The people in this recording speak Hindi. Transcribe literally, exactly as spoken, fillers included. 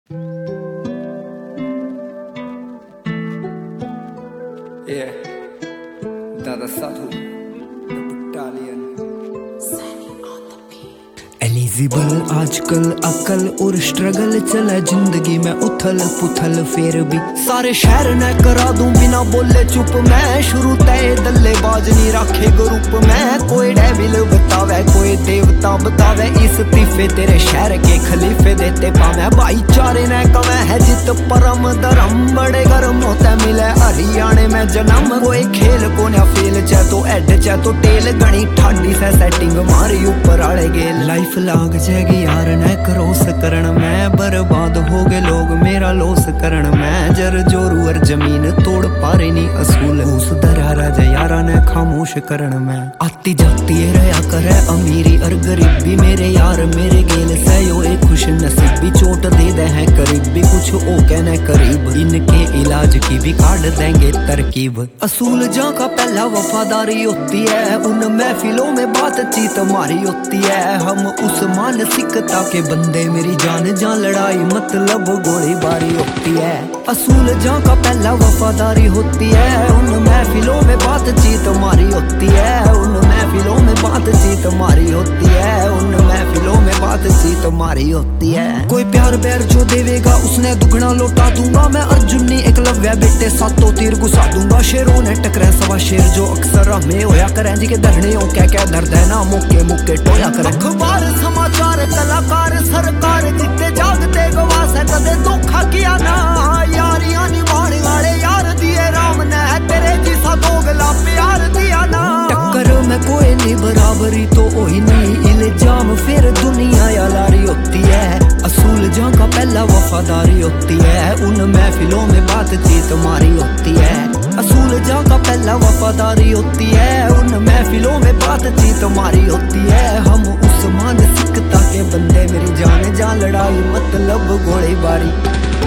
Yeah, Dada Sadhu, the battalion. Eligible आजकल अकल और स्ट्रगल चला जिंदगी में उथल पुथल फिर भी सारे शहर न करा दूं बिना बोले चुप मैं शुरू तय दल्लेबाज नहीं रखे ग्रुप में कोई डेविल बतावे कोई देवता बतावे इस तीफे तेरे शहर के खलीफे देते पावे भाईचारे न कवे है जित परम धर्म बड़े गर्म होता मिले हरियाणे में जन्म कोई खेल को ना फेल चाहे तो एड चाहे तो टेल गणी ठाडी से सेटिंग मारी ऊपर आड़े गेल लाइफ लाग जाएगी यार न क्रॉस करण में बर्बाद हो गए लोग मेरा लॉस करण में जर जोरू और जमीन तोड़ पारे नहीं असूल उस दरा राजा यारा ने खामोश करण में आती जाती रहा करे अमीरी और गरीबी मेरे यार मेरे गेल से यो एक खुश नसीबी चोट दे दे हैं करीब भी कुछ ओ कहने करीब इनके इलाज की भी काट देंगे तरकीब असूल जहाँ का पहला वफादारी होती है उन महफिलों में बातचीत हमारी होती है हम उस मानसिकता के बंदे मेरी जान जान लड़ाई मतलब गोलीबारी होती है असूल जहाँ का पहला वफादारी होती है उन महफिलों में बातचीत हमारी होती है उन महफिलों में बातचीत हमारी होती है उन महफिलों में बातचीत हमारी होती है कोई प्यार बैर जो देवेगा उसने दुगना लौटा दूंगा मैं अर्जुनी एकलव्य बेटे सातों तीर घुसा दूंगा शेरों ने टकरा सवा शेर जो अक्सर हमें होया करें जी के धरने हो क्या क्या दर्द है ना मुक्के मुक्के टोया करें अखबार समाचार कलाकार सरकार जितने जागते गवास है कदे धोखा किया ना यारियां निभाने वाले यार दिए राम ने तेरे जिसा दोगला प्यार दिया ना टक्कर में कोई नहीं बराबरी तो वही नहीं इल्जाम फिर दुनिया या लारी होती है असूल जहाँ का पहला वफादारी होती है उन महफिलों में बातचीत हमारी होती है असूल जहाँ का पहला वफादारी होती है उन महफिलों में बातचीत हमारी होती है हम उस मानसिकता के बंदे मेरी जान जान लड़ाई मतलब गोलीबारी।